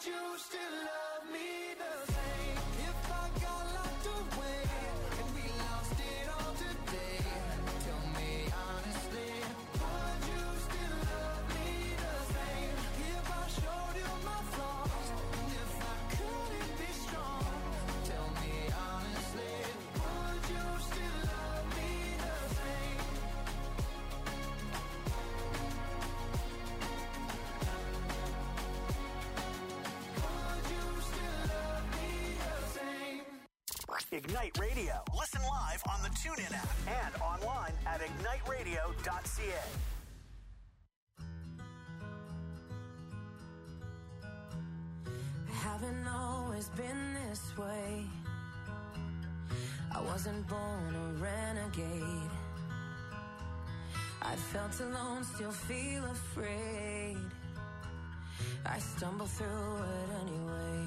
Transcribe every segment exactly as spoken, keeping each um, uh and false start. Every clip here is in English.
would you still love me the same? If I got locked away and we lost it all today, tell me honestly, would you still love me the same? If I showed you my flaws, and if I couldn't be strong, tell me honestly, would you still love me the same? Would you still love me the same? Ignite Radio. Listen live on the TuneIn app and online at ignite radio dot c a. Haven't always been this way. I wasn't born a renegade. I felt alone, still feel afraid. I stumble through it anyway.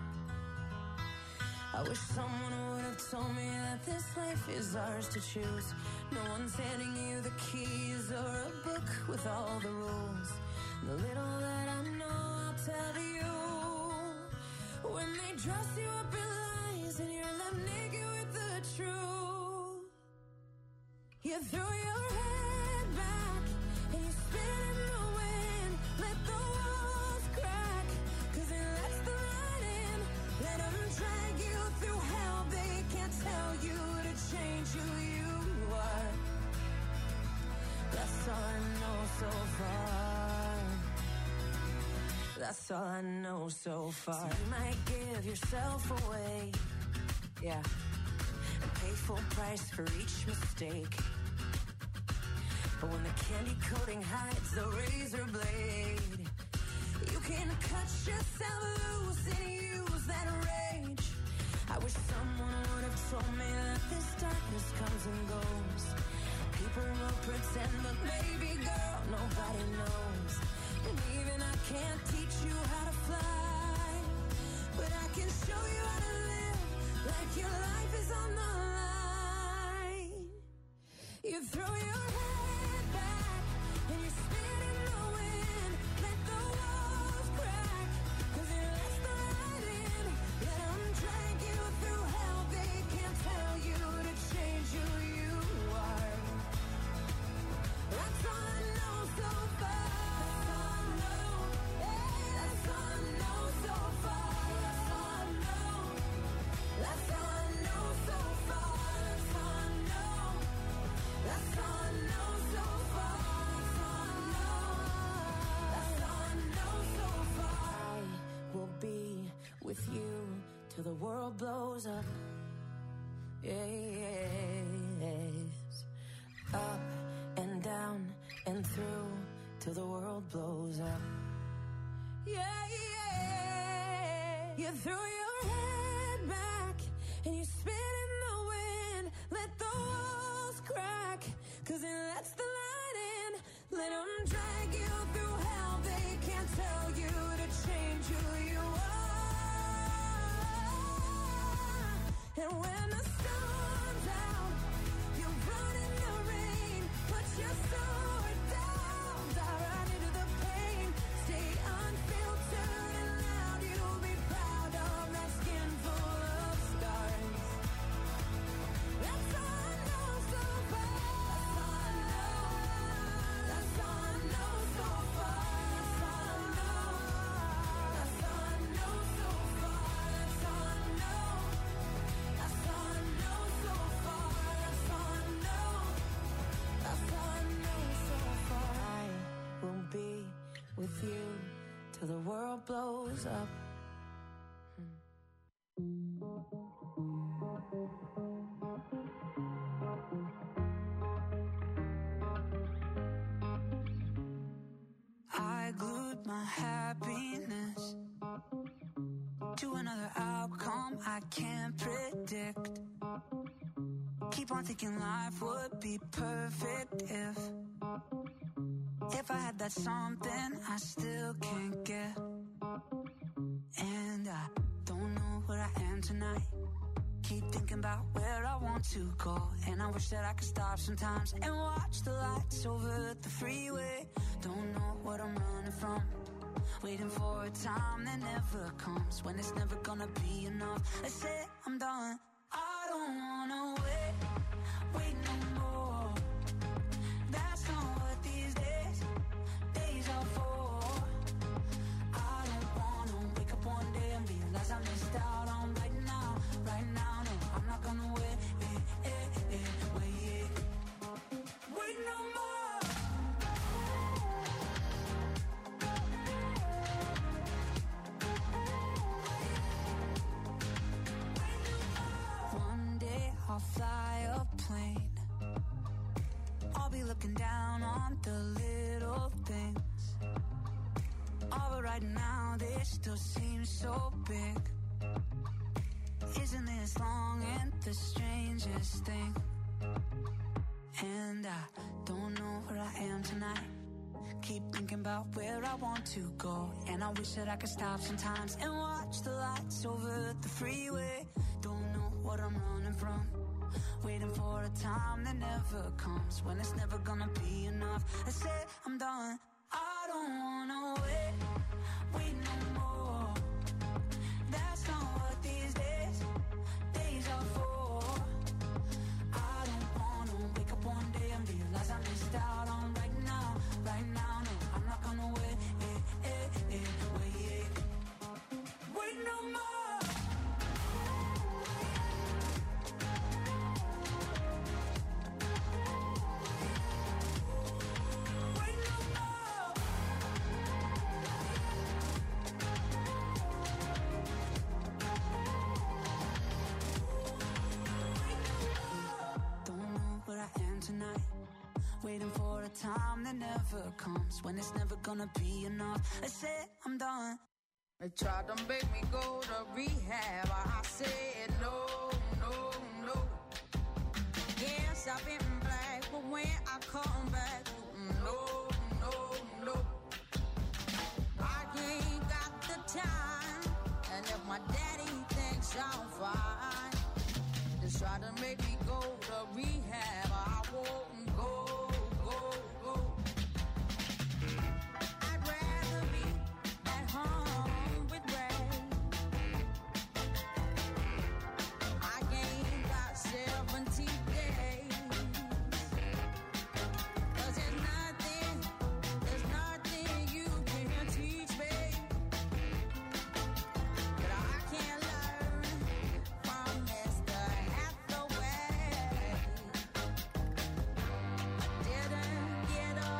I wish someone would have told me that this life is ours to choose. No one's handing you the keys or a book with all the rules. The little that I know, I'll tell you. When they dress you up in lies and you're left naked with the truth, you throw your head back and you spin in the wind. Let the walls crack, cause it lets the light in. Let them drag you through hell. They can't tell you to change who you are. That's all I know so far. That's all I know so far. So you might give yourself away, yeah, and pay full price for each mistake. But when the candy coating hides the razor blade, you can cut yourself loose and use that rage. I wish someone would have told me that this darkness comes and goes. People will pretend, but baby girl, nobody knows. And even I can't teach you how to fly, but I can show you how to live like your life is on the line. You throw your head back and you spin in the wind. Let the walls crack, cause it lets the light in. Let them drag you through hell. They can't tell you to change who you are. That's all I know so far. With you till the world blows up. Yes. Up and down and through till the world blows up. Yeah, yeah. You throw your head back and you spin in the wind. Let the walls crack, cause it lets the light in. Let them drag you through hell. They can't tell you to change who you are. And when the storm's out, you run in the rain. Put your sword down, dive right into the pain. Stay unfiltered and loud. You'll be proud of that skin full of scars. That's all I know so far. That's all I know. That's all I know so far. That's all I know. That's all I know so far. That's all I know. That's all I know so far. That's all I know. That's all I know so far. I will be with you till the world blows up. I glued my happiness to another outcome I can't predict. Keep on thinking life would be perfect if If I had that something I still can't get. And I don't know where I am tonight. Keep thinking about where I want to go. And I wish that I could stop sometimes and watch the lights over the freeway. Don't know what I'm running from. Waiting for a time that never comes, when it's never gonna be enough. I said I'm done. I don't wanna wait, wait no more. That's not what these days, days are for. I don't wanna wake up one day and realize I missed out on right now, right now. No, I'm not gonna wait, eh, eh, eh, wait, wait no more. I'll fly a plane. I'll be looking down on the little things. Oh, but right now they still seem so big. Isn't this long and the strangest thing? And I don't know where I am tonight. Keep thinking about where I want to go. And I wish that I could stop sometimes and watch the lights over the freeway. Don't know what I'm running from. Waiting for a time that never comes, when it's never gonna be enough. I said I'm done. I don't wanna wait, wait no more. That's not what these days, days are for. I don't wanna wake up one day and realize I missed out on right now, right now. No, I'm not gonna wait, eh, eh, eh, wait, wait no more. Tonight, waiting for a time that never comes, when it's never gonna be enough. I said I'm done. They tried to make me go to rehab. I said no, no, no. Yes, I've been black, but when I come back, no, no, no. I ain't got the time, and if my daddy thinks I'm fine, they try to make me go to rehab. I won't go, go, go. I'd rather be at home with Ray. I ain't got seventy days. 'Cause there's nothing, there's nothing you can teach me that I can't learn from Mister Hathaway. Didn't get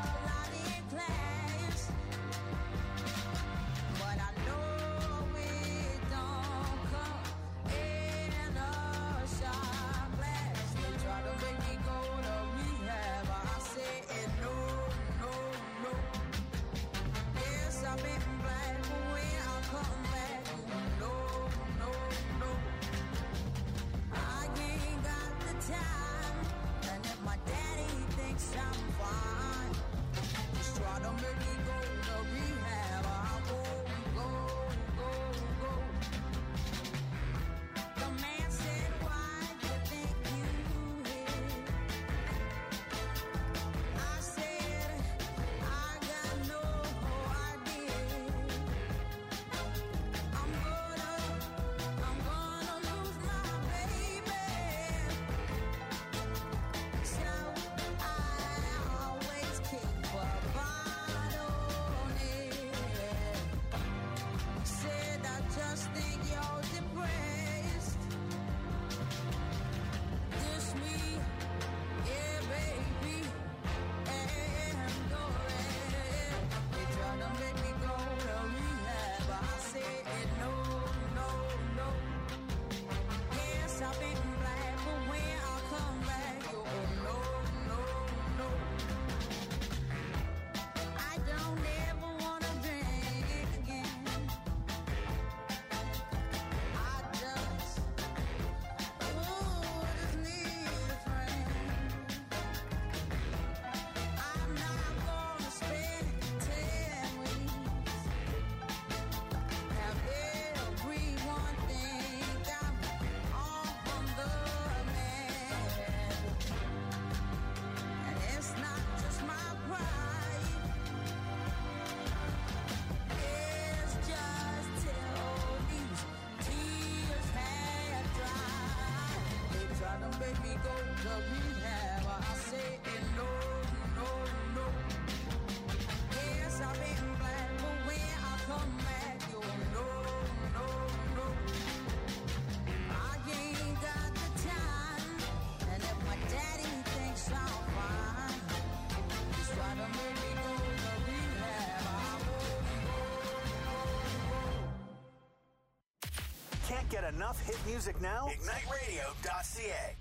get enough hit music now? ignite radio dot c a.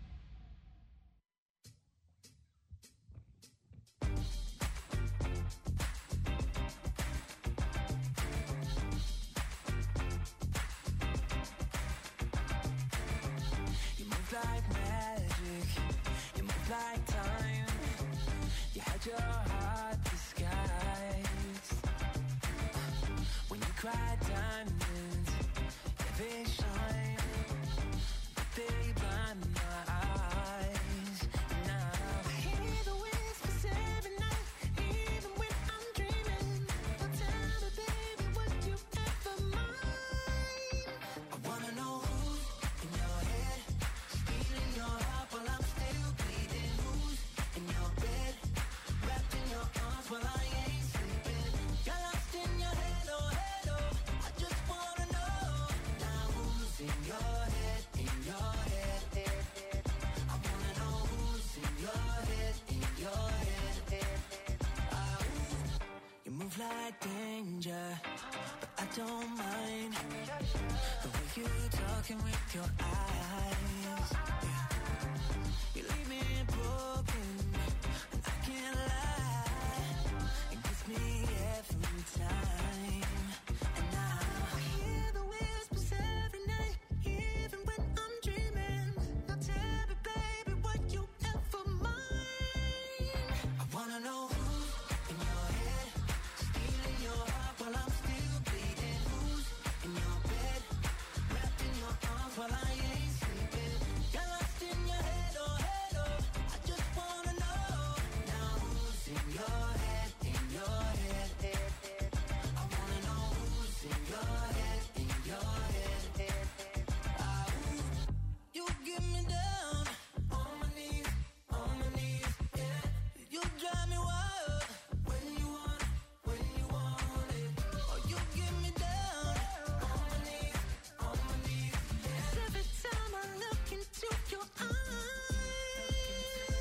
You move like magic, you move like time. You had your heart disguised. When you cry diamonds, yeah, they shine, but they blind my eyes. Now I hear the whispers every night, even when I'm dreaming. Now tell me, baby, would you ever mind? I wanna know who's in your head, stealing your heart while I'm still bleeding. Who's in your bed, wrapped in your arms while I ain't sleeping. Got lost in your head, oh head, oh. I just wanna know now who's in your head, in your head, head, head. I wanna know who's in your head, in your head, head, head. Ah, ooh. You move like danger, but I don't mind the way you talking with your eyes. Yeah. You leave me broken, and I can't lie. It gets me every time. And now I hear the whispers every night, even when I'm dreaming. Now tell me, baby, would you ever mind? I wanna know who's in your head, stealing your heart while I'm still bleeding. Who's in your bed, wrapped in your arms while I ain't sleeping. Got lost in your head, oh head, oh. I just wanna know now who's in your head, in your head, head, head. I wanna know who's in your head, in your head, head, head. Ah, ooh. You get me down on my knees, on my knees, yeah. You drive me wild when you want, when you want it. Oh, you get me down on my knees, on my knees, yeah. Every time I look into your eyes,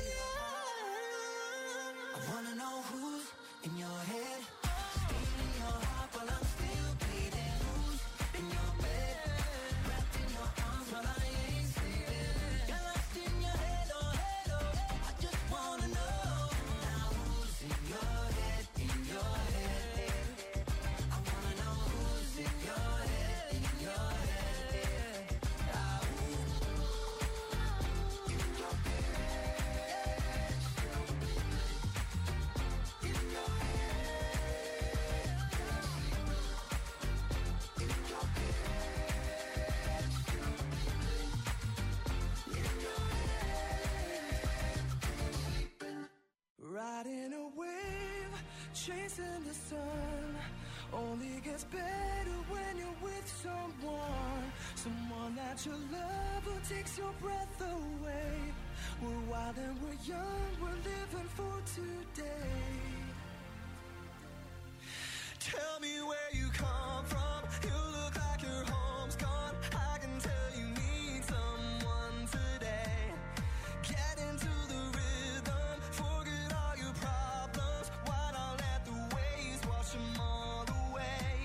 I wanna know who's in your head, stealing your heart while I'm still bleeding. Who's in your bed, wrapped in your arms while I ain't sleeping. Got lost in your head, oh head, oh. I just wanna know now who's in your head, in your head, head, head. I wanna know who's in your head, in your head, head. Ah, ooh. In your head, in your Riding a wave, chasing the sun. Only gets better when you're with someone. Someone that you love who takes your breath away. We're wild and we're young, we're living for today. Tell me where you come from. You look like your home's gone. I can tell you need someone today. Get into the rhythm, forget all your problems. Why not let the waves wash them all away?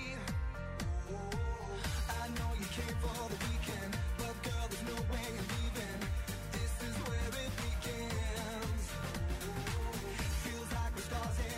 I know you came for the weekend, but girl, there's no way you're leaving. This is where it begins. Feels like we're stars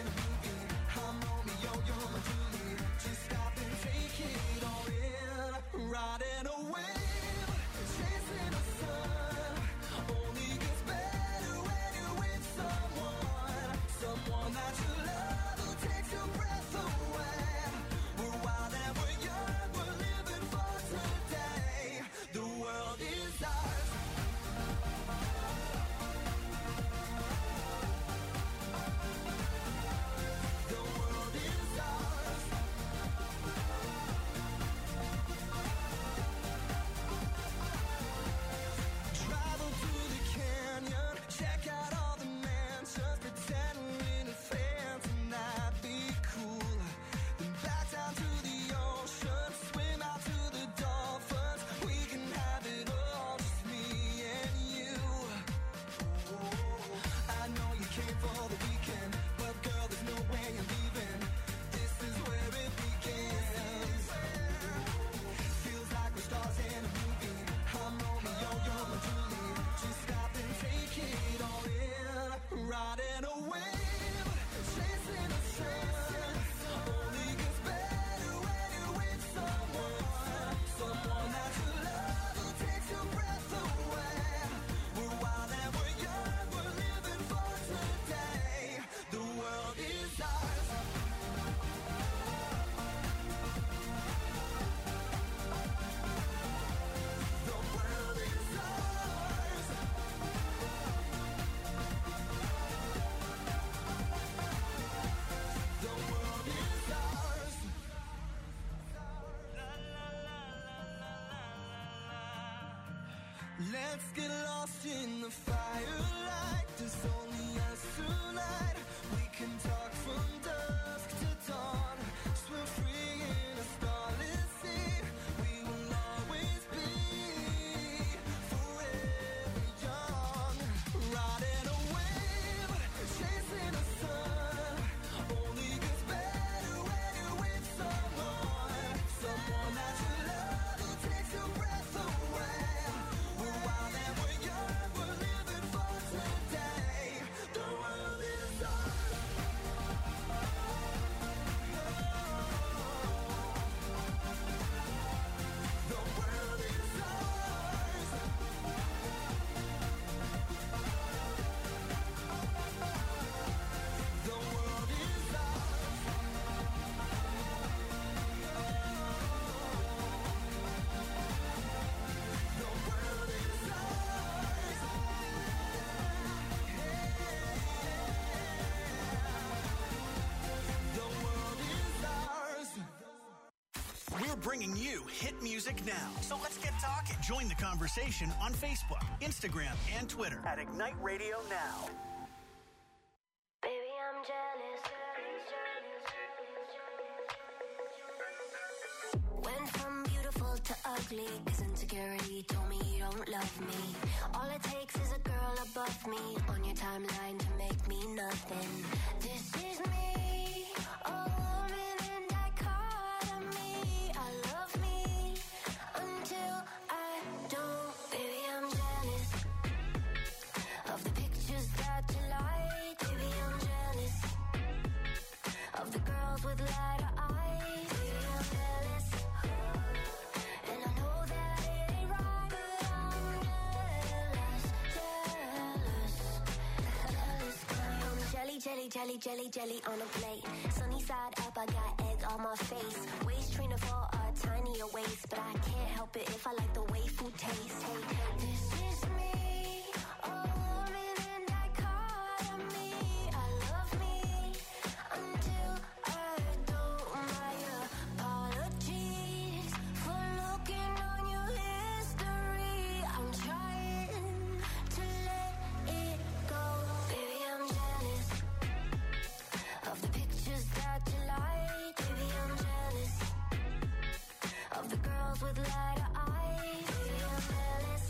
Let's get lost in the firelight. There's only us tonight. We can talk from dusk to dawn. Swim free in a starless sea. We will always be forever young. Riding a wave, chasing the sun. Only gets better when you're with someone. Someone that you love who takes your breath away. We're wild and we're young, we're living for today. The world is ours. The world is ours. The world is ours. The world is ours. The world is ours. We're bringing you hit music now. So let's get talking. Join the conversation on Facebook, Instagram, and Twitter at Ignite Radio Now. Baby, I'm jealous. Went from beautiful to ugly, cause insecurity told me you don't love me. All it takes is a girl above me on your timeline to make me nothing. This is me, a woman in dichotomy. I love me until I don't. Baby, I'm jealous of the pictures that you like. Baby, I'm jealous of the girls with lighter eyes. Baby, I'm jealous, and I know that it ain't right, but I'm jealous, jealous, jealous. I'm jelly, jelly, jelly, jelly, jelly on a plate. Sunny side up, I got egg on my face. Waist trainer for a tinier waist, but I can't help it if I like the way food tastes. Hey, this is me, a woman in dichotomy. I love me until I don't. My apologies for looking on your history. I'm trying to let it go. Baby, I'm jealous of the pictures that you like. Baby, I'm jealous of the girls with lighter eyes. Baby, I'm jealous,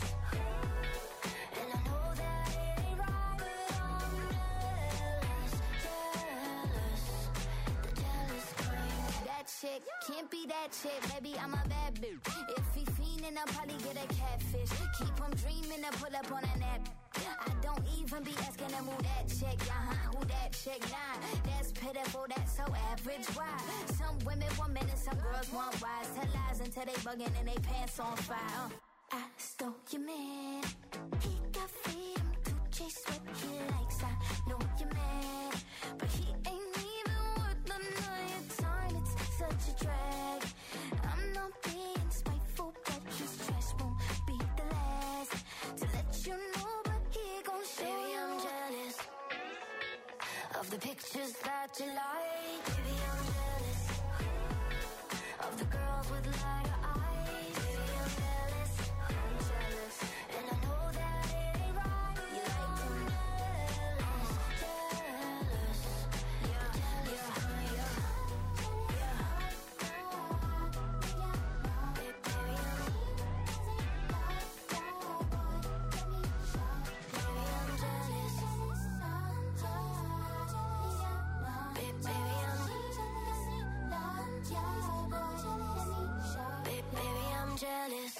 and I know that it ain't right, but I'm jealous, jealous, the jealous kind. That chick can't be that chick, baby, I'm a bad bitch. If he fiendin', I'll probably get a catfish. Keep him dreamin' to pull up on a nap. I don't even be asking them who that chick, uh-huh, who that chick, nah. That's pitiful, that's so average, why? Some women want men and some girls want wise. Tell lies until they bugging and they pants on fire. uh. I stole your man, he got freedom to chase what he likes. I know you're mad, but he ain't even worth none of your time. It's such a drag. I'm not being spiteful, but his trash won't be the last to let you know, but he gon' show. Baby, I'm jealous of the pictures that you like. Baby, I'm jealous of the girls with lighter eyes. Baby, I'm jealous, I'm jealous, and I know that it ain't right. You like them jealous, jealous, yeah, jealous, yeah, yeah. Baby, baby, I'm Baby, I'm jealous. Baby, baby, I'm Baby, baby, I'm jealous.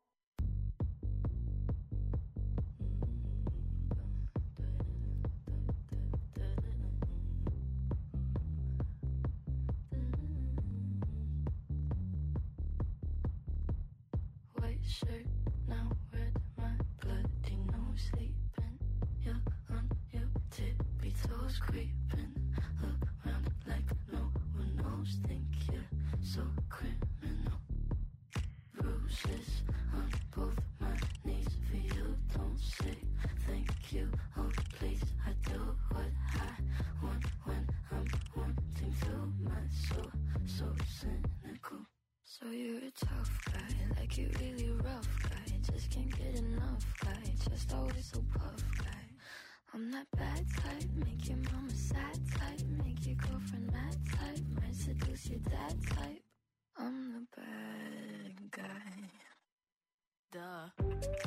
White shirt, now red, my bloody nose sleeping. You're on your tippy toes, creeping around like no one knows. Think you're so criminal. Bruises on both my knees for you. Don't say thank you. Oh, please, I do what I want when I'm wanting to. My soul, so cynical. So you're a tough guy, like you really rough guy. Just can't get enough guy, just always so puff guy. I'm that bad type, make your mama sad type, make your girlfriend mad type, might seduce your dad type. I'm the bad guy. Duh.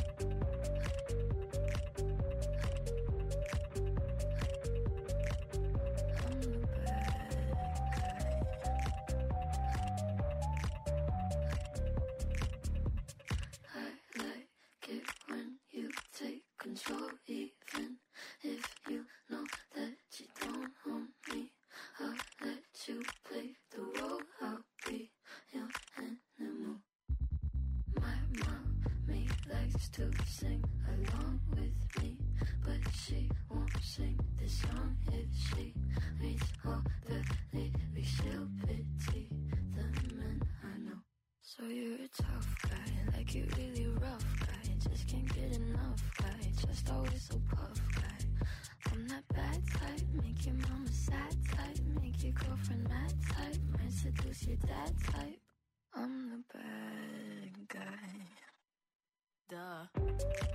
Control, even if you know that you don't own me. I'll let you play the role. I'll be your animal. My mommy likes to sing along with me, but she won't sing this song if she reads all the lyrics. She'll pity the men I know. So you're a tough guy, like you really rough guy. Just can't get enough guy, just always so puff guy. I'm that bad type, make your mama sad type, make your girlfriend mad type, might seduce your dad type. I'm the bad guy. Duh.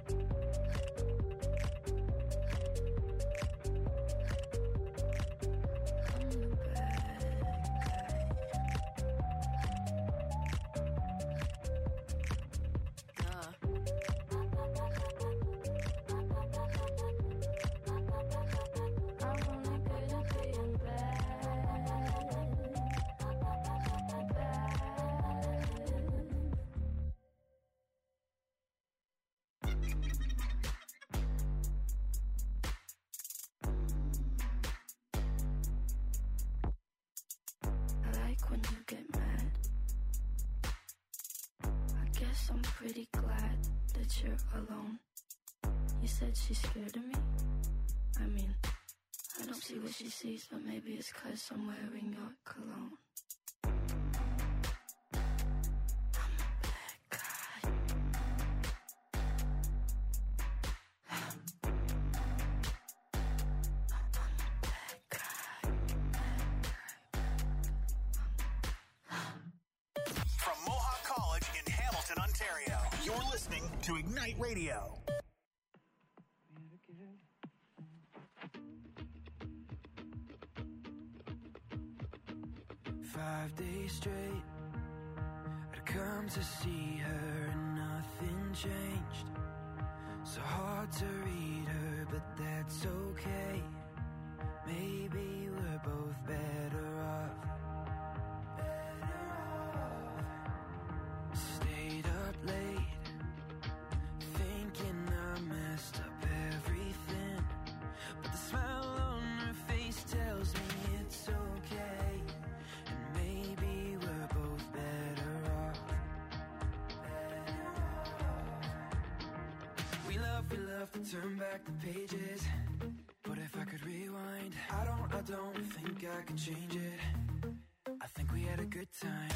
I'm pretty glad that you're alone. You said she's scared of me? I mean, I don't see what she sees, but maybe it's 'cause I'm wearing your cologne. To Ignite Radio. Five days straight, I'd come to see her and nothing changed. So hard to read her, but that's okay. Maybe we're both better off. Better off. Stayed up late, thinking I messed up everything, but the smile on her face tells me it's okay, and maybe we're both better off. Better off. We love, we love to turn back the pages, but if I could rewind, I don't, I don't think I could change it. I think we had a good time.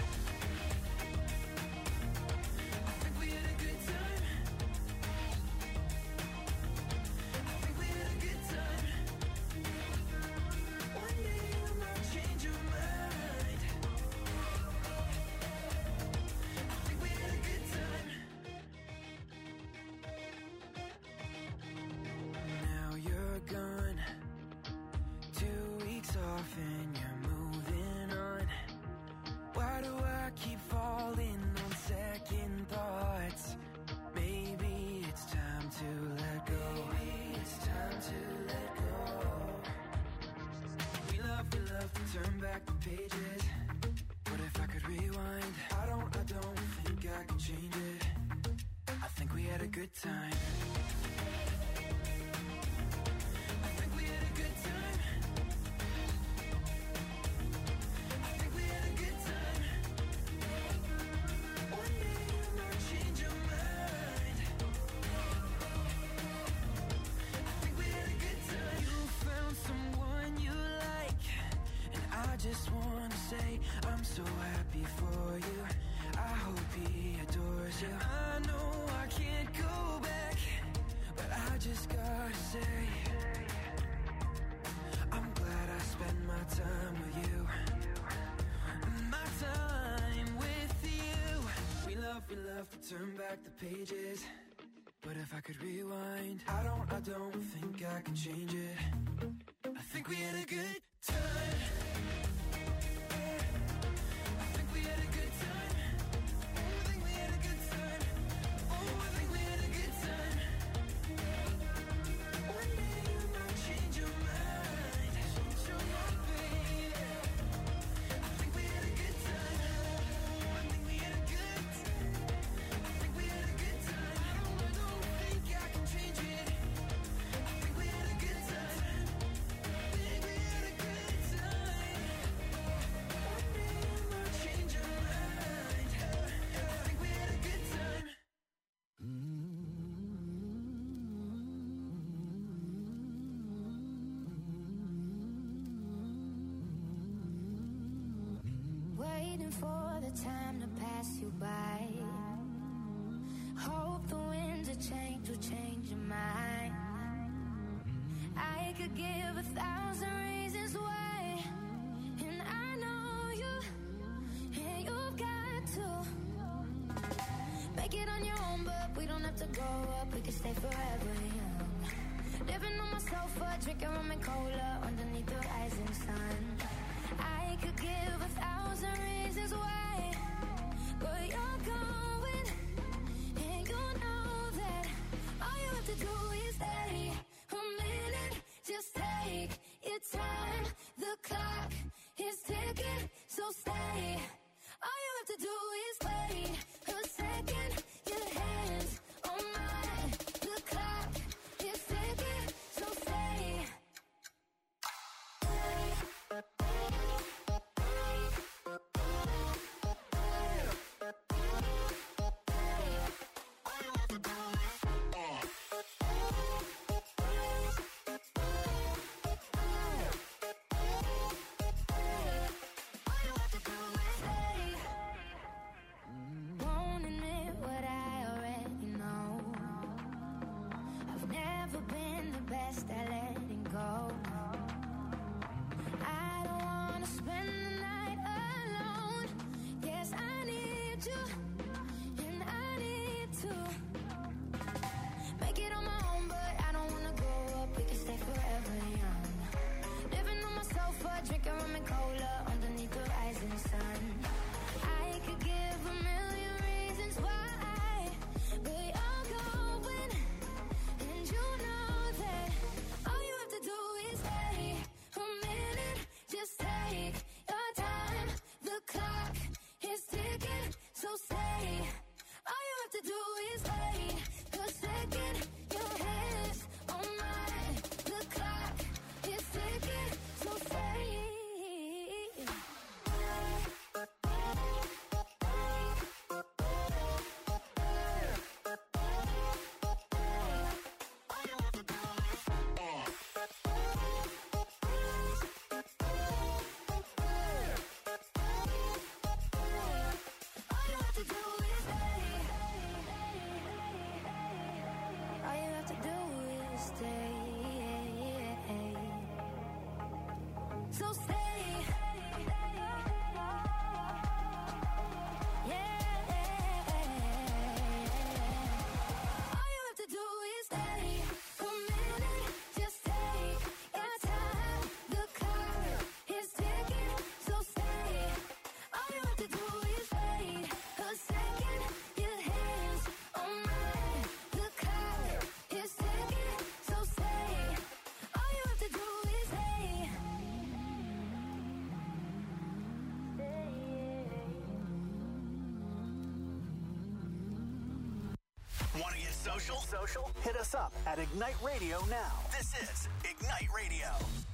And you're moving on. Why do I keep falling on second thoughts? Maybe it's time to let go. Maybe it's time to let go. We love, we love to turn back the pages, but if I could rewind, I don't, I don't think I could change it. I think we had a good time. Just wanna say I'm so happy for you. I hope he adores you. I know I can't go back. have to turn back the pages, but if I could rewind, I don't, I don't think I can change it. I think we had a good time. I think we had a good time. Oh, I think we had a good time. Oh, I think we had a good time. One day you might change your mind. Change your mind, baby. I think we had a good time. I think we had a good time. I think we had a good time. I don't, I don't think I can change it. I think we had a good time. I think we had a good time. One day you might change your mind. I think we had a good time. Waiting for the time to pass you by. Hope the winds of change will change your mind. I could give a thousand reasons why, and I know you, and you've got to make it on your own, but we don't have to grow up, we can stay forever young. Living on my sofa, drinking rum and cola underneath the rising sun. I could give a thousand reasons why, but you're going, and you know that all you have to do is stay a minute. Just take your time. The clock is ticking, so stay. All you have to do is wait a second. Your hands on mine. The clock is ticking, so stay. Won't admit what I already know. I've never been the best at letting go. I don't wanna spend the night alone. Yes, I need you, and I need to make it on my own, but I don't wanna grow up, we can stay forever young. Living on my sofa, drinking rum and cola underneath the rising sun. I could give a million reasons why, but you're going, and you know that all you have to do is stay a minute. Just take your time. The clock is ticking, so stay. All you have to do is wait a second. Your hands on mine. The clock is ticking, so stay. All you have to do is stay. All you have to do is stay. So stay. Yeah. All you have to do is stay. A minute, just take your time. The clock is ticking, so stay. All you have to do is wait a second. Your hands on mine. The clock is ticking, so stay. All you have to do is stay. Want to get social? Social? Hit us up at Ignite Radio now. This is Ignite Radio.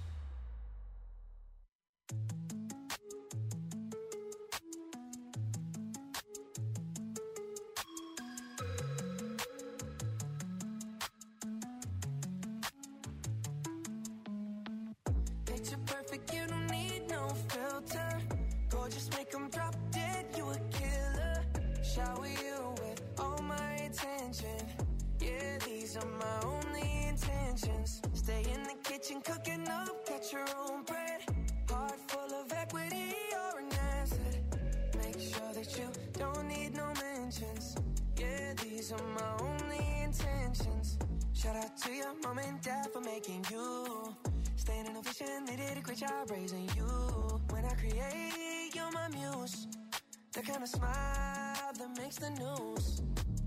Picture perfect, you don't need no filter. Gorgeous, make 'em drop dead, you a killer. Shower you with all my attention. Yeah, these are my only intentions. Stay in the kitchen, cooking up, get your own bread. Heart full of equity, you're an asset. Make sure that you don't need no mentions. these are my only intentions. Shout out to your mom and dad for making you. Staying in a vision, they did a great job raising you. When I create, you're my muse. The kind of smile that makes the news.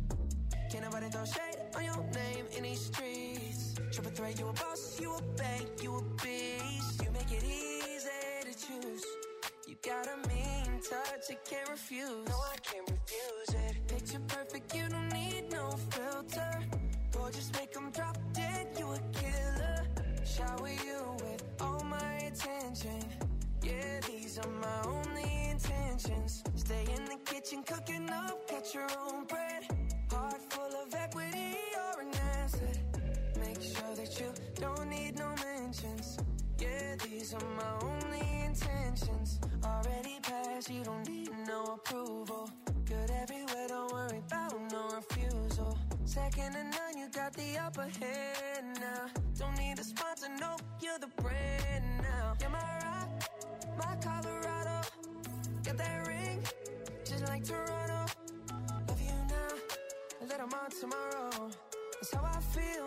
Can't nobody throw shade on your name in these streets. Triple threat, you a boss, you a bank, you a beast. You make it easy to choose. You got a mean touch, I can't refuse. No, I can't refuse it. Picture perfect, you don't need no filter. Gorgeous, make them drop dead, you a killer. Shower you with all my attention. Yeah, these are my only intentions. Stay in the kitchen, cooking up, cut your own bread. Heart full of equity, you're an asset. Make sure that you don't need no mentions. Yeah, these are my only intentions. Already passed, you don't need no approval. Good everywhere, don't worry about no refusal. Second to none, you got the upper hand now. Don't need a sponsor, no, you're the brand now. You're my rock, my Colorado. Got that ring, just like Toronto. Love you now, a little more tomorrow. That's how I feel.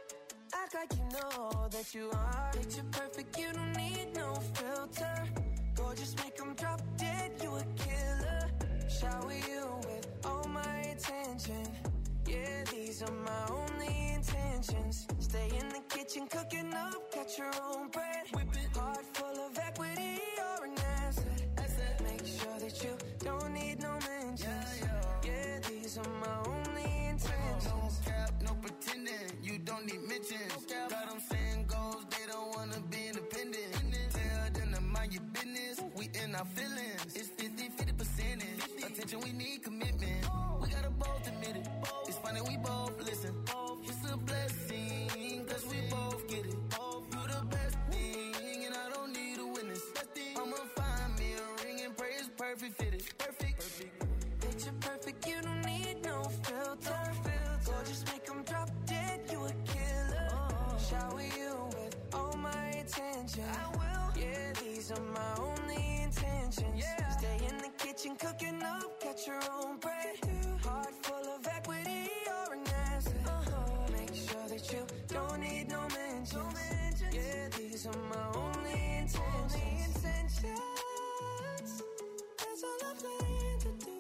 Act like you know that you are. Picture perfect, you don't need no filter. Gorgeous, make them drop dead, you a killer. Shower you with all my attention. Yeah, these are my only intentions. Stay in the kitchen, cooking up, got your own bread. Whip it. Heart full of equity, you're an asset. asset. Make sure that you don't need no mentions. Yeah, yeah. Yeah, these are my only intentions. No cap, no pretending, you don't need mentions. No got them saying goals, they don't wanna be independent. Tell them to mind your business, we in our feelings. It's fifty, fifty percentage. Attention, we need commitment. We gotta both admit it. It's funny, we both listen. It's a blessing, cause we both get it. You the best thing, and I don't need a witness. I'ma find me a ring and pray it's perfect fitted. Perfect, perfect. Picture perfect, you don't need no filter. Gorgeous, make them drop dead, you a killer. Shower you with all my attention. I will. Yeah, these are my only intentions. Yeah. Stay in the kitchen, cooking up, got your own bread. Heart full of equity, you're an asset. Uh-huh. Make sure that you don't need no mentions. Yeah, these are my only intentions. Only intentions. That's all I plan to do.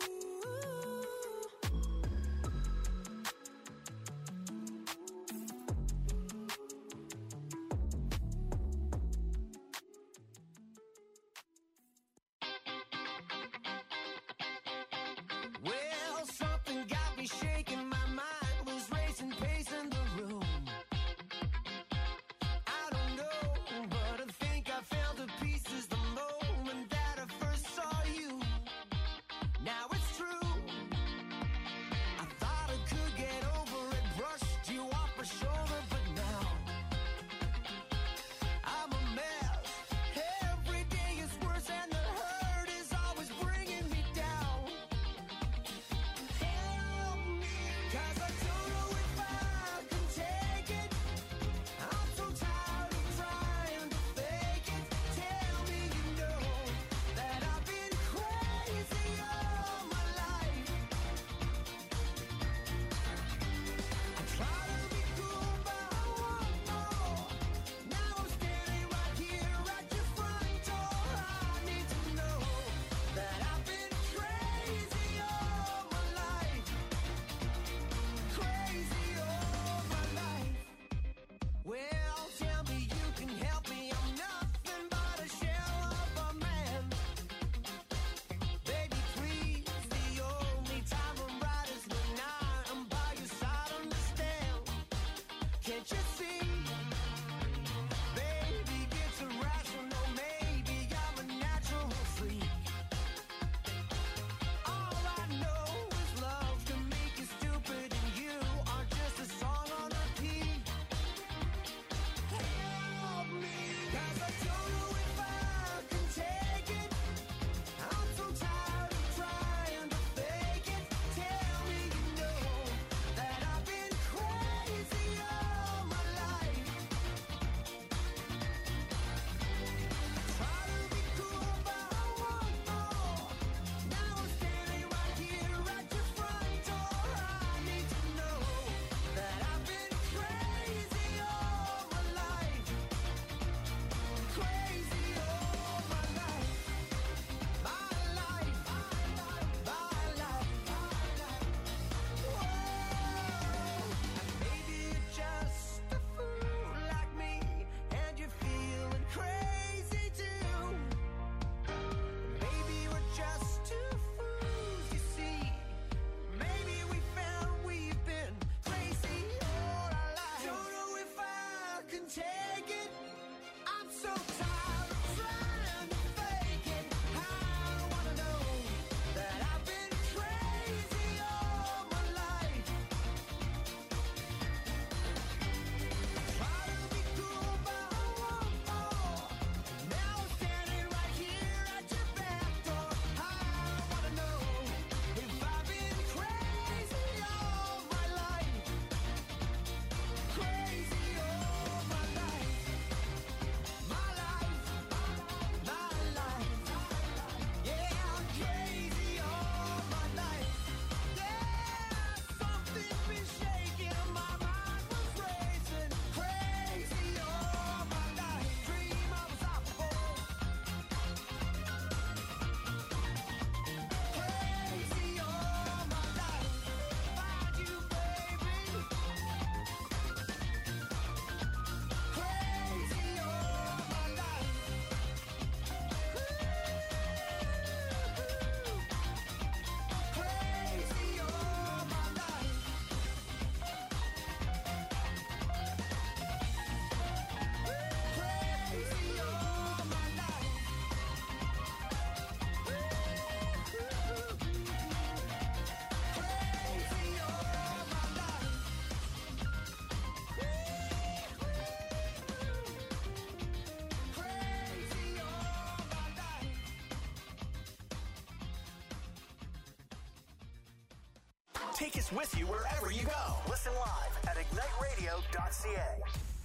Take us with you wherever you go. Listen live at ignite radio dot c a.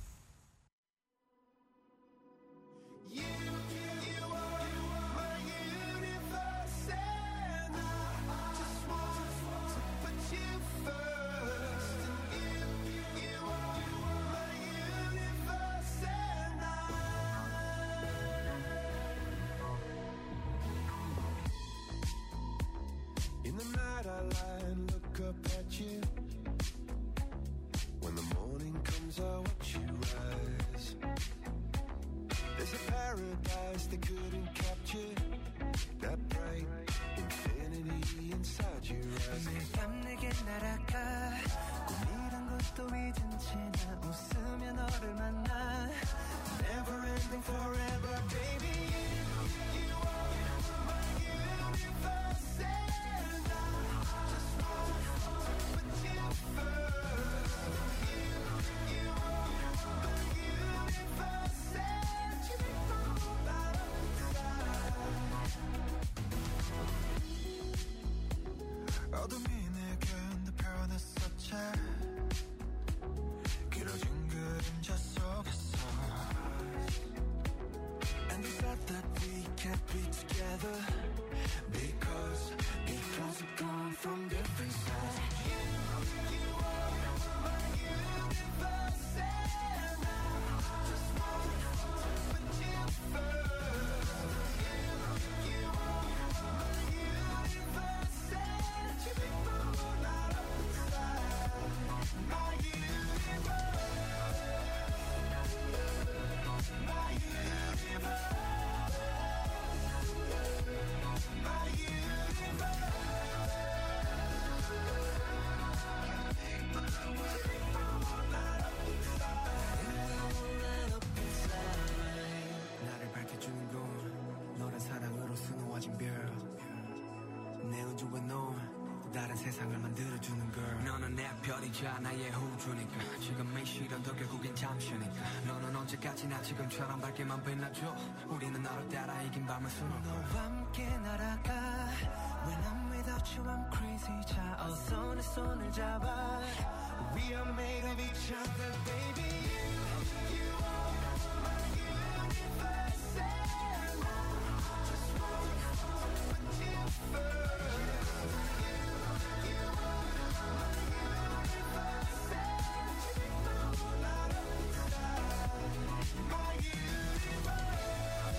You, you are my universe, and I just want to put you first. And you, you are my universe, and I. In the night I lie and look up at you. When the morning comes I watch you rise. There's a paradise they couldn't capture. That bright infinity inside your eyes. 매일 밤 내게 날아가. 꿈이란 것도 잊은 채 나 웃으며 너를 만나. Never ending forever, baby. You, you are my universe, and I just want to put you first. You, you are my universe, and you make my whole life inside. 어둠이 내게 내 변했었지. 길어진 그림자 속에서. And you said that we can't be together because because we come from different sides. You, you are my universe, and I just want to put you first. You, you are my universe, and you make my whole light up inside. My universe, my universe. 나를 밝혀주는 건 너란 사랑으로 수놓아진 별. 내 우주와 너 다른 세상을 만들어주는 걸. 너는 내 별이자 나의 우주니까. 지금의 시련도 결국엔 잠시니까. 너는 언제까지나 지금처럼 밝게만 빛나줘. 우리는 너를 따라 이긴 밤을 수놓고 너와 함께 날아가. When I'm without you I'm crazy. 자 어서 내 손을 잡아. We are made of each other, baby. You, you are my universe, and I just want to put you first. You, you are my universe, and you make my whole light up inside. My universe,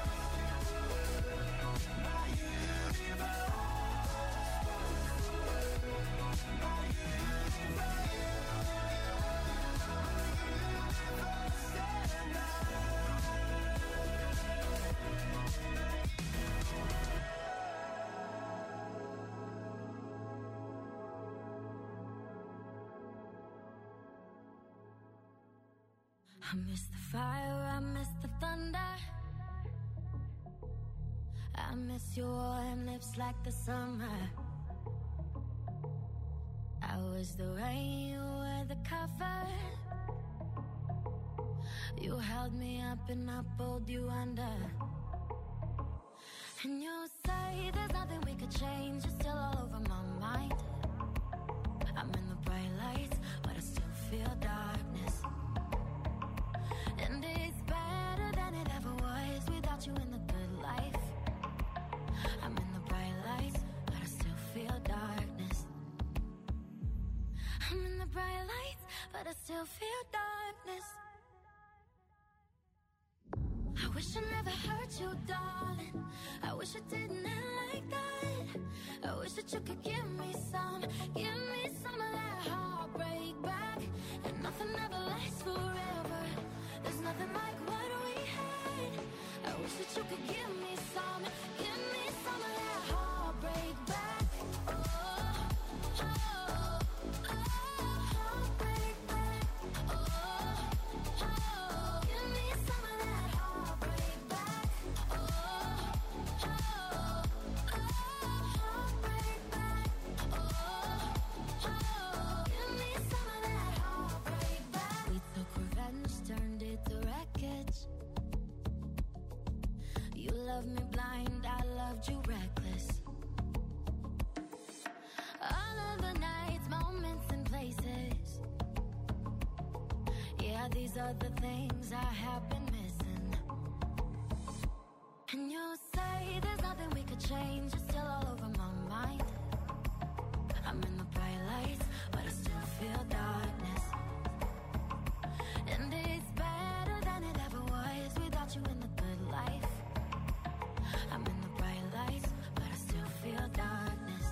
my universe, my universe. I miss the fire, I miss the thunder. I miss your warm lips like the summer. I was the rain, you were the cover. You held me up and I pulled you under. And you say there's nothing we could change. You're still all over my mind. I'm in the bright lights, but I still feel darkness. And it's better than it ever was without you in the good life. I'm in the bright lights, but I still feel darkness. I'm in the bright lights, but I still feel darkness. I wish I never hurt you, darling. I wish I didn't end like that. I wish that you could give me some, give me some of that heartbreak back. And nothing ever lasts forever. There's nothing like what we had. I wish that you could give me some, give me some of that heartbreak back. Oh, oh, oh, heartbreak back. Oh, oh, give me some of that heartbreak back. Oh, oh, oh, heartbreak back. Oh, these are the things I have been missing. And you say there's nothing we could change, it's still all over my mind. I'm in the bright lights, but I still feel darkness. And it's better than it ever was without you in the good life. I'm in the bright lights, but I still feel darkness.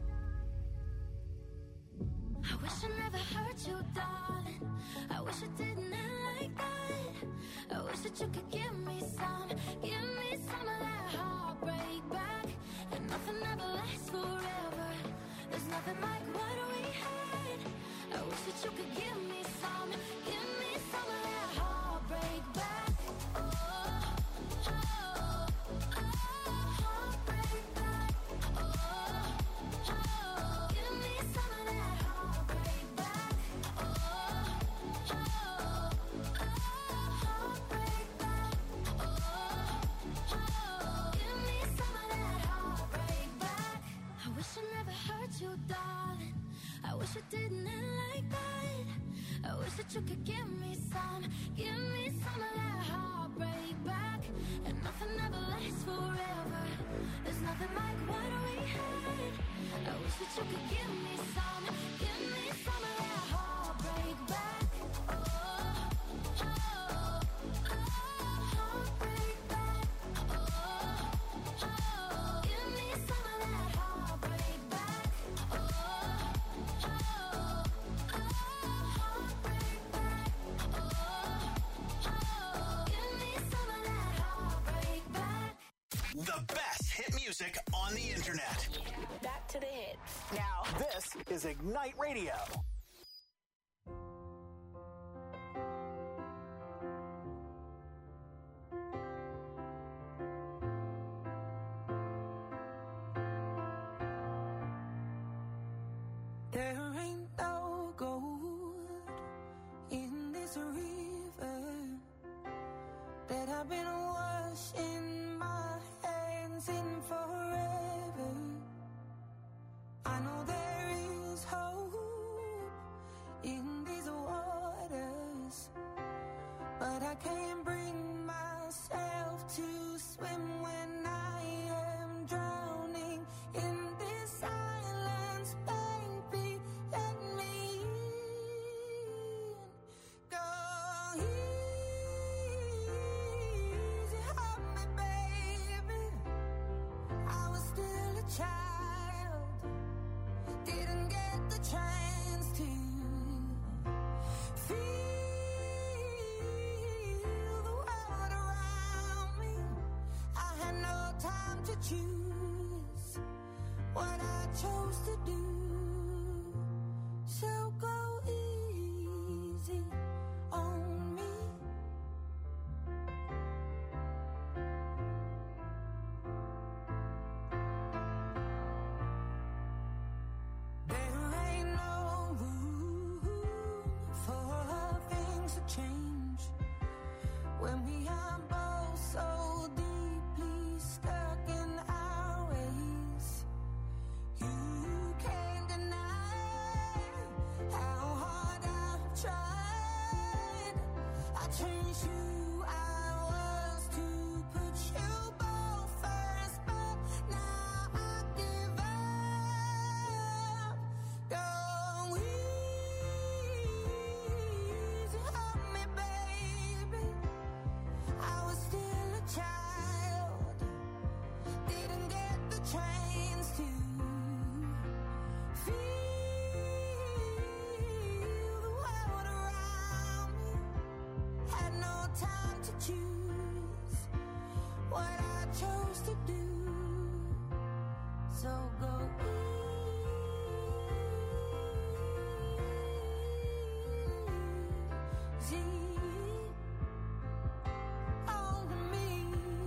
I wish I never hurt you, darling. I wish it didn't end like that. I wish that you could give me some, give me some of that heartbreak back. And nothing ever lasts forever. There's nothing like what we had. I wish that you could give me some, give me some of that heartbreak back. Oh, oh, oh, heartbreak back. Oh, oh, give me some of that heartbreak back. Oh, oh, oh, heartbreak back. Oh, oh, give me some of that heartbreak back. I wish I never hurt you, darling. I wish it didn't end like that. I wish that you could give me some, give me some of that heartbreak back. And nothing ever lasts forever. There's nothing like what we had. I wish that you could give me some, give me some of that heartbreak back. Oh, oh, oh, heartbreak back. Oh, oh, give me some of that heartbreak back. Oh, oh, oh, heartbreak back. Oh, oh, give me some of that heartbreak back. The best hit music on the internet. Back to the hits. Now, this is Ignite Radio. There ain't no gold in this river that I've been washing my hands in forever. I know there is hope in these waters, but I can't bring myself to swim when I am drowning in this silence. Baby, let me in. Go easy on me, baby. I was still a child, didn't get the chance to feel the world around me. I had no time to choose what I chose to do. So go easy on me. There ain't no room for things to change when we are both so deeply stuck in our ways. You can't deny how hard I've tried. I changed who I was to put you both first, but now I give up. Go easy on me, baby. I was still a child, didn't get the chance to feel the world around me. Had no time to choose what I chose to do. So go easy on me.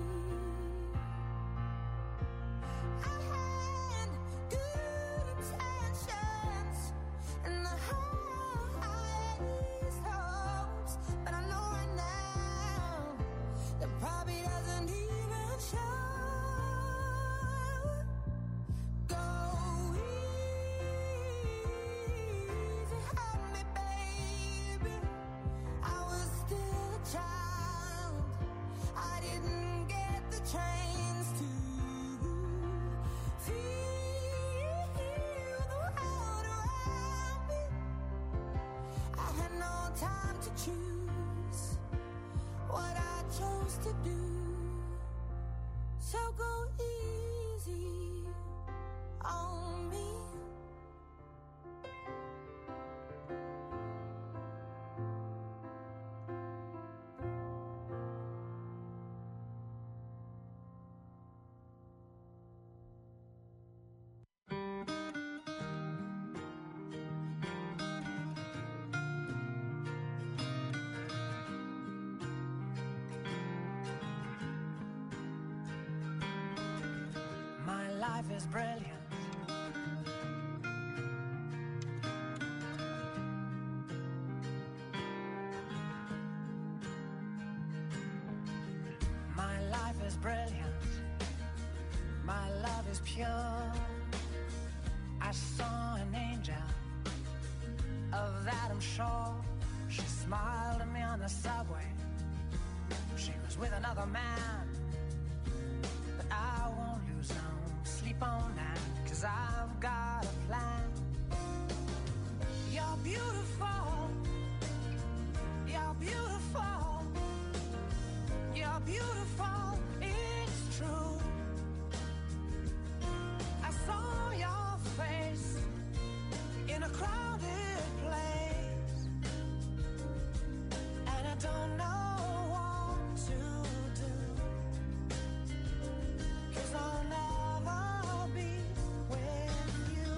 I had good intentions and the highest hopes, but I know right now that probably doesn't even show. Go to do. So go easy on me. Life is brilliant. My life is brilliant. My love is pure. I saw an angel, of that I'm sure. She smiled at me on the subway. She was with another man, but I won't lose no sleep on that, 'cause I've got a plan. You're beautiful. You're beautiful. You're beautiful. It's true. I saw your face in a crowded place, and I don't know what to do, 'cause I'll never be with you.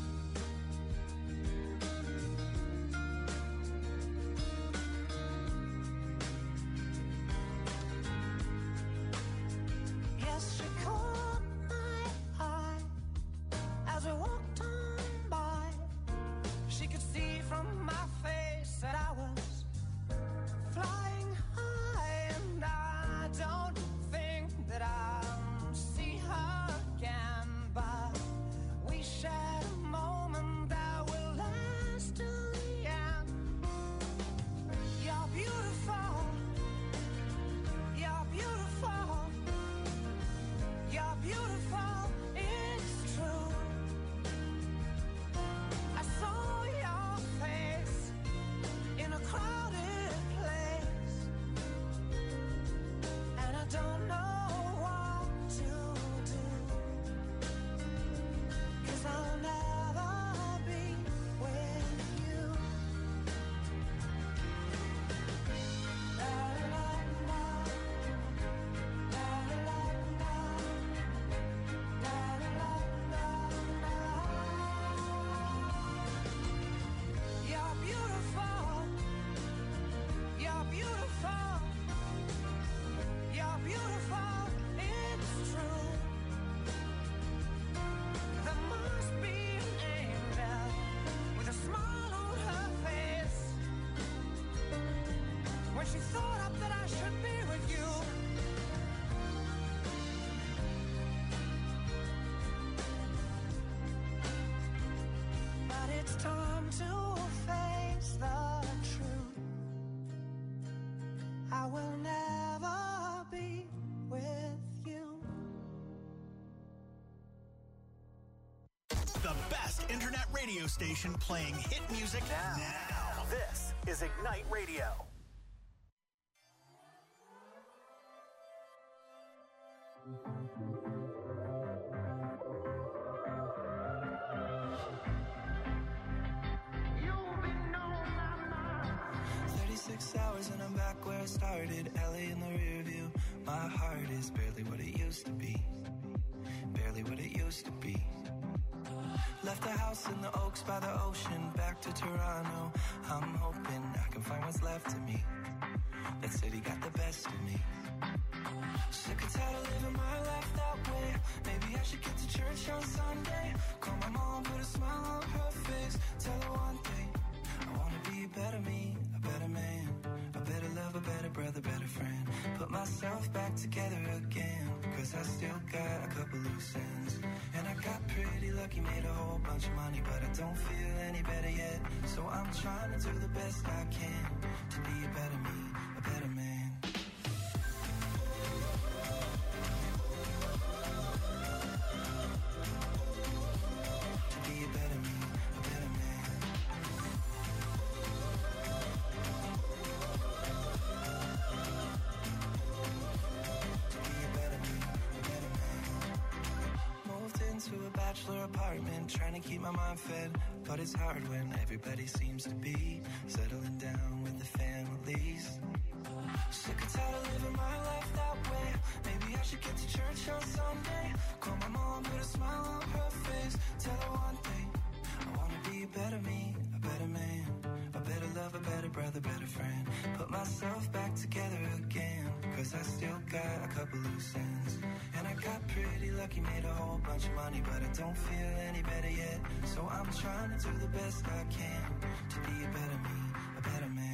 Yes, she caught my eye as we walked on by. She could see from my face that I was flying high, and I don't think that I'll see her again, but we shared a moment that will last till the end. You're beautiful. You're beautiful. You're beautiful. It's true. I saw your face in a crowded place, and I don't know what to do, 'cause I'll never be with you. La la la, la la la, la la la la. You're beautiful. You're beautiful. You're beautiful. It's true. There must be an angel with a smile on her face when she thought up that I should be with you. But it's time to face the truth. I will never be with you. The best internet radio station playing hit music now. now. This is Ignite Radio. thirty-six hours and I'm back where I started. L A in the rear view. My heart is barely what it used to be. Barely what it used to be. Left the house in the Oaks by the ocean. Back to Toronto. I'm hoping I can find what's left of me. That city got the best of me. Sick and tired of living my life that way. Maybe I should get to church on Sunday. Call my mom, put a smile on her face. Tell her one thing, I wanna be a better me, a better man, a better love, a better brother, better friend. Put myself back together again, 'cause I still got a couple loose ends. And I got pretty lucky, made a whole bunch of money, but I don't feel any better yet. So I'm trying to do the best I can to be a better me, a better man. To be a better me, a better man. bachelor apartment, trying to keep my mind fed. But it's hard when everybody seems to be settling down with the families. Sick and tired of living my life that way. Maybe I should get to church on Sunday. Call my mom, put a smile on her face. Tell her one thing, I wanna be a better me, a better man, a better love, a better brother, better friend. Put myself back together again, cause I still got a couple loose ends. And I got pretty lucky, made a whole bunch of money, but I don't feel any better yet. So I'm trying to do the best I can to be a better me, a better man.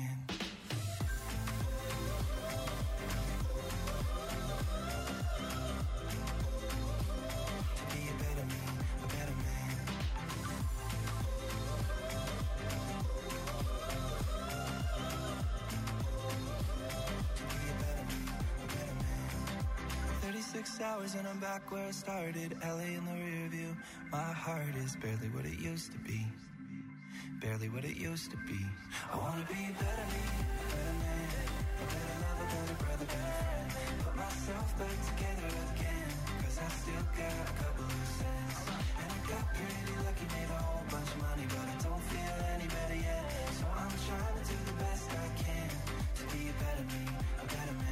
Six hours and I'm back where I started. L A in the rear view. My heart is barely what it used to be. Barely what it used to be. I wanna be a better me, a better man, a better love, a better brother, better friend. Put myself back together again, cause I still got a couple loose ends. And I got pretty lucky, made a whole bunch of money, but I don't feel any better yet. So I'm trying to do the best I can to be a better me, a better man.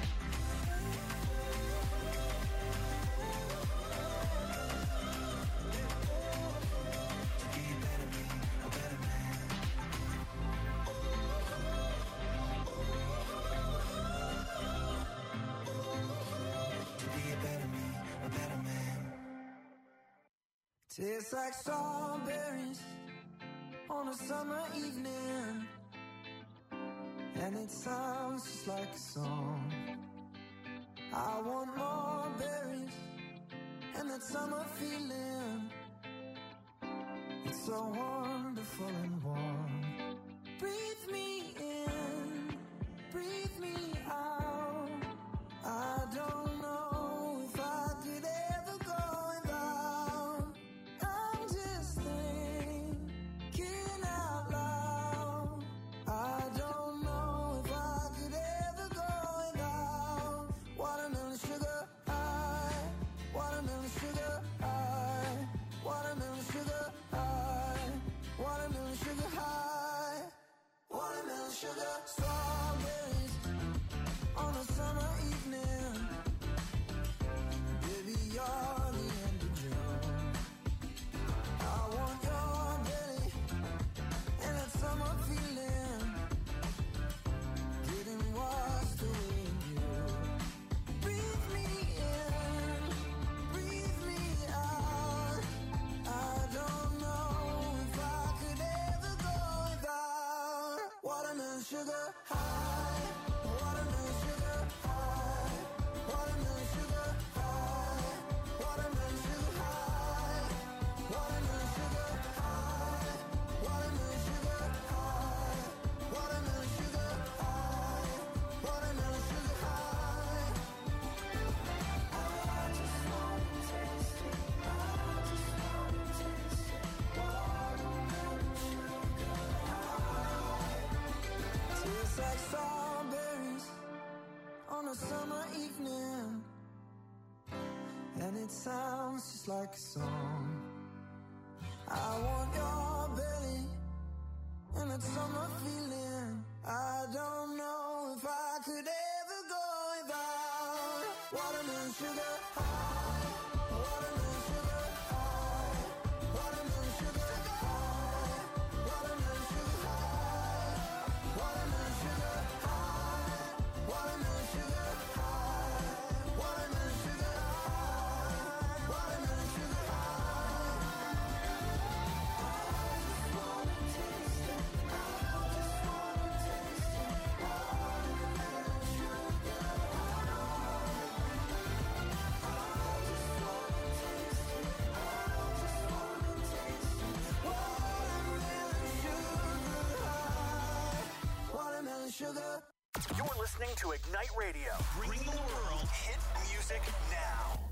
Tastes like strawberries on a summer evening, and it sounds just like a song. I want more berries and that summer feeling. It's so wonderful and warm. Breathe me in, breathe me out. I don't know if I could ever go without. I'm just thinking out loud. I don't know if I could ever go without. Watermelon sugar high, watermelon sugar high, watermelon sugar high, watermelon sugar high, watermelon sugar. Strawberries on a summer evening. Baby, you're the end of June. I want your belly and that summer feeling, getting washed away in you. Breathe me in, breathe me out. I don't know if I could ever go without. Watermelon sugar high, watermelon sugar high, watermelon sugar high, watermelon sugar high, watermelon sugar high, watermelon sugar high, watermelon sugar high, watermelon sugar high. I just wanna taste it, I just wanna taste it. Watermelon sugar high. Tastes like strawberries on a summer evening, and it sounds just like a song. I want your belly and that summer feeling. I don't know if I could ever go without. Watermelon sugar high, watermelon sugar high, watermelon sugar high, watermelon sugar high, watermelon sugar high, watermelon sugar high, watermelon sugar high, watermelon sugar high. I just wanna taste it, I just wanna taste it. Watermelon sugar high. I just wanna taste it, I just wanna taste it. Watermelon sugar high, watermelon sugar. You're listening to Ignite Radio, bringing the world hit music now.